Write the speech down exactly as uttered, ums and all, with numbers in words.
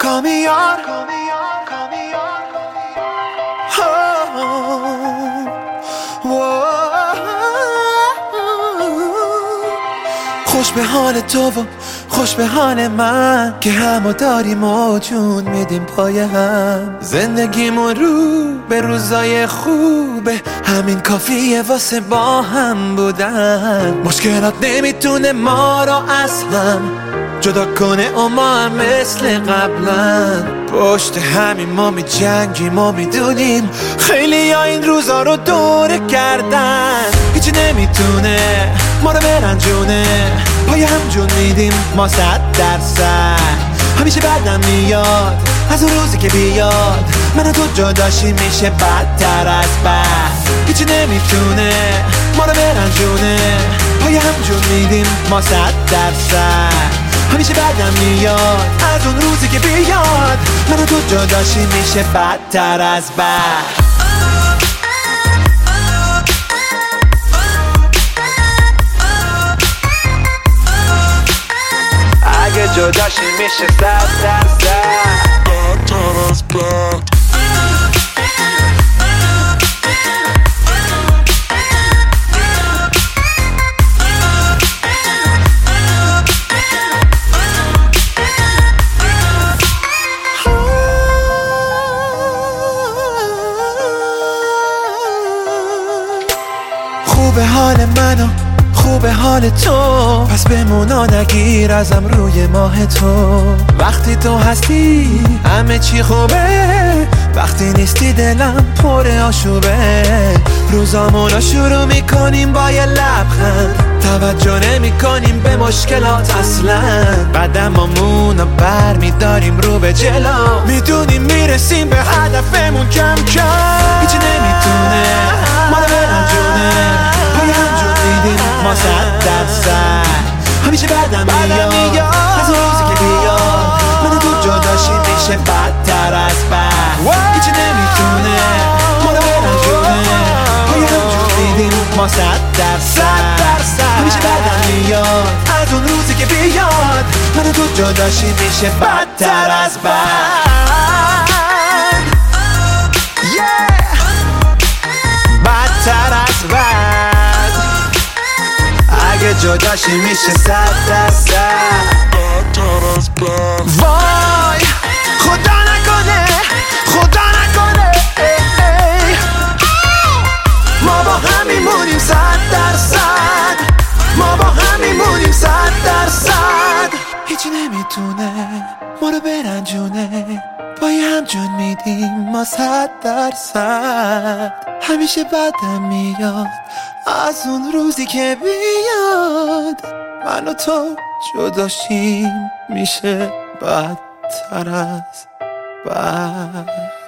Call me on. خوش به حال تو و خوش به حال من که همو داریم و جون میدیم پای هم. زندگیمون رو به روزای خوبه، همین کافیه واسه با هم بودن. مشکلات نمیتونه ما رو از هم جدا کنه و ما هم مثل قبلا پشت همین ما می جنگیم و میدونیم خیلی ها این روزا رو دوره کردن. هیچی نمیتونه ما رو برنجونه، پای هم جون میدیم ما صد درصد. همیشه بعدم میاد از اون روزی که بیاد من و تو جداشی میشه بدتر از بد. هیچی نمیتونه ما رو برنجونه، پای هم جون میدیم ما صد درصد. همیشه بعدم میاد از اون روزی که بیاد من و تو جداشی میشه بدتر از بد. اگه جداشی میشه صد درصد بدتر از بد. خوبه حال منو خوبه حال تو، پس بمونا نگیر ازم روی ماه تو. وقتی تو هستی همه چی خوبه، وقتی نیستی دلم پر آشوبه. روزامونو شروع میکنیم با یه لبخند، توجه نمی کنیم به مشکلات اصلا. قدمامونو بر میداریم رو به جلو، میدونیم میرسیم به هدفمون کم کم. هیچی نمیتونه ما رو برنجونه، پای هم جون میدیم ما صد درصد. همیشه بعدم میاد از اون روزی که بیاد من و تو جداشی میشه بدتر از بد. هیچی نمیتونه ما رو برنجونه، پای هم جون میدیم ما صد درصد. همیشه بعدم میاد از اون روزی که بیاد من و تو جداشی میشه بدتر از بد. بدتر از بد. اگه جداشی میشه صد درصد بدتر از بد. وای خدا نکنه خدا نکنه ای ای. ما با هم میمونیم صد درصد، ما با هم میمونیم صد درصد. هیچی نمیتونه ما رو برنجونه، پای هم جون میدیم ما صد درصد. همیشه بعدم میاد از اون روزی که بیاد من و تو جداشیم میشه بدتر از بد.